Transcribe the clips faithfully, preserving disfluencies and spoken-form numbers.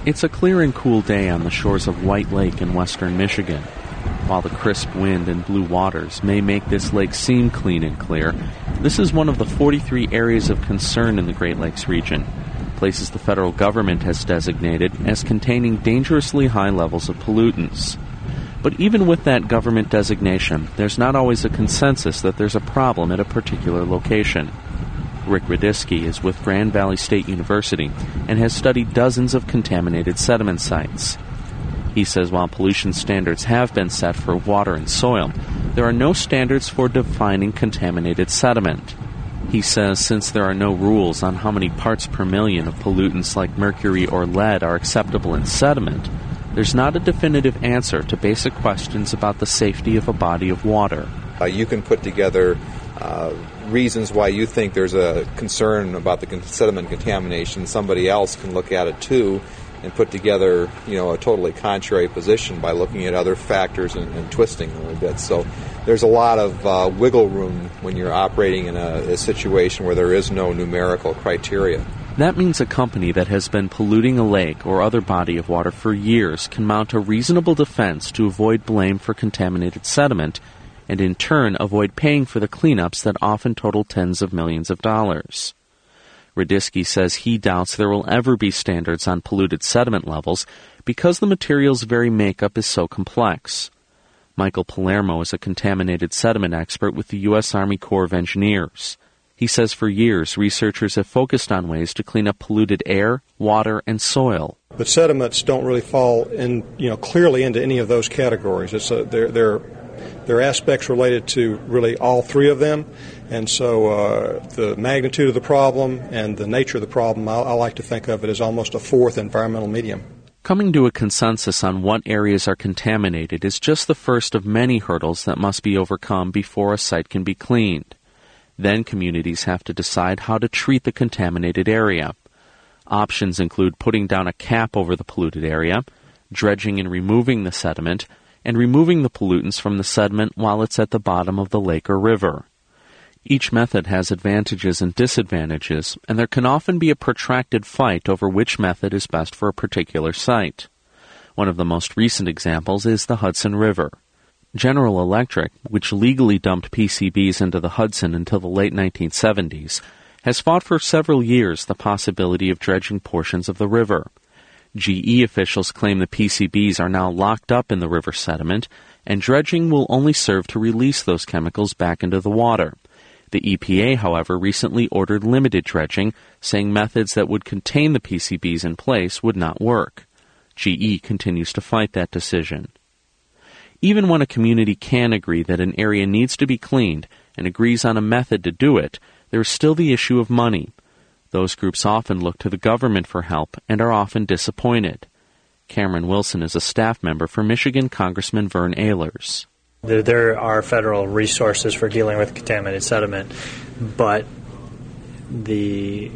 It's a clear and cool day on the shores of White Lake in western Michigan. While the crisp wind and blue waters may make this lake seem clean and clear, this is one of the forty-three areas of concern in the Great Lakes region, places the federal government has designated as containing dangerously high levels of pollutants. But even with that government designation, there's not always a consensus that there's a problem at a particular location. Rick Radisky is with Grand Valley State University and has studied dozens of contaminated sediment sites. He says while pollution standards have been set for water and soil, there are no standards for defining contaminated sediment. He says since there are no rules on how many parts per million of pollutants like mercury or lead are acceptable in sediment, there's not a definitive answer to basic questions about the safety of a body of water. Uh, you can put together uh, reasons why you think there's a concern about the sediment contamination. Somebody else can look at it too and put together, you know, a totally contrary position by looking at other factors and, and twisting a little bit. So there's a lot of uh, wiggle room when you're operating in a, a situation where there is no numerical criteria. That means a company that has been polluting a lake or other body of water for years can mount a reasonable defense to avoid blame for contaminated sediment and in turn avoid paying for the cleanups that often total tens of millions of dollars. Radisky says he doubts there will ever be standards on polluted sediment levels because the material's very makeup is so complex. Michael Palermo is a contaminated sediment expert with the U S Army Corps of Engineers. He says for years researchers have focused on ways to clean up polluted air, water, and soil. But sediments don't really fall in, you know, clearly into any of those categories. It's a, they're, they're, they're aspects related to really all three of them. And so uh, the magnitude of the problem and the nature of the problem, I, I like to think of it as almost a fourth environmental medium. Coming to a consensus on what areas are contaminated is just the first of many hurdles that must be overcome before a site can be cleaned. Then communities have to decide how to treat the contaminated area. Options include putting down a cap over the polluted area, dredging and removing the sediment, and removing the pollutants from the sediment while it's at the bottom of the lake or river. Each method has advantages and disadvantages, and there can often be a protracted fight over which method is best for a particular site. One of the most recent examples is the Hudson River. General Electric, which legally dumped P C Bs into the Hudson until the late nineteen seventies, has fought for several years the possibility of dredging portions of the river. G E officials claim the P C Bs are now locked up in the river sediment, and dredging will only serve to release those chemicals back into the water. The E P A, however, recently ordered limited dredging, saying methods that would contain the P C Bs in place would not work. G E continues to fight that decision. Even when a community can agree that an area needs to be cleaned and agrees on a method to do it, there is still the issue of money. Those groups often look to the government for help and are often disappointed. Cameron Wilson is a staff member for Michigan Congressman Vern Ehlers. There, there are federal resources for dealing with contaminated sediment, but the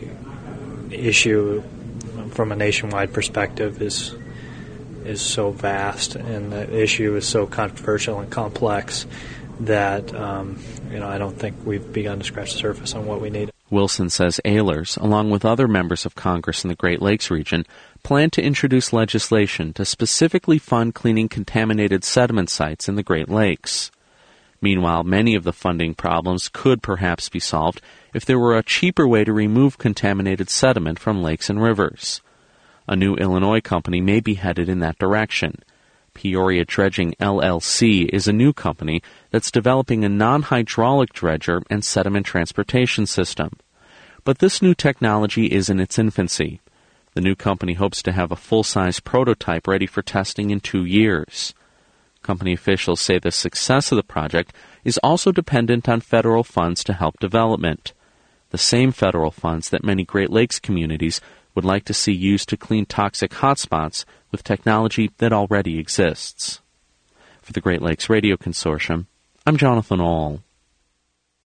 issue from a nationwide perspective is is so vast, and the issue is so controversial and complex that um, you know I don't think we've begun to scratch the surface on what we need. Wilson says Ehlers, along with other members of Congress in the Great Lakes region, plan to introduce legislation to specifically fund cleaning contaminated sediment sites in the Great Lakes. Meanwhile, many of the funding problems could perhaps be solved if there were a cheaper way to remove contaminated sediment from lakes and rivers. A new Illinois company may be headed in that direction. Peoria Dredging L L C is a new company that's developing a non-hydraulic dredger and sediment transportation system. But this new technology is in its infancy. The new company hopes to have a full-size prototype ready for testing in two years. Company officials say the success of the project is also dependent on federal funds to help development. The same federal funds that many Great Lakes communities would like to see used to clean toxic hotspots with technology that already exists. For the Great Lakes Radio Consortium, I'm Jonathan Ahl.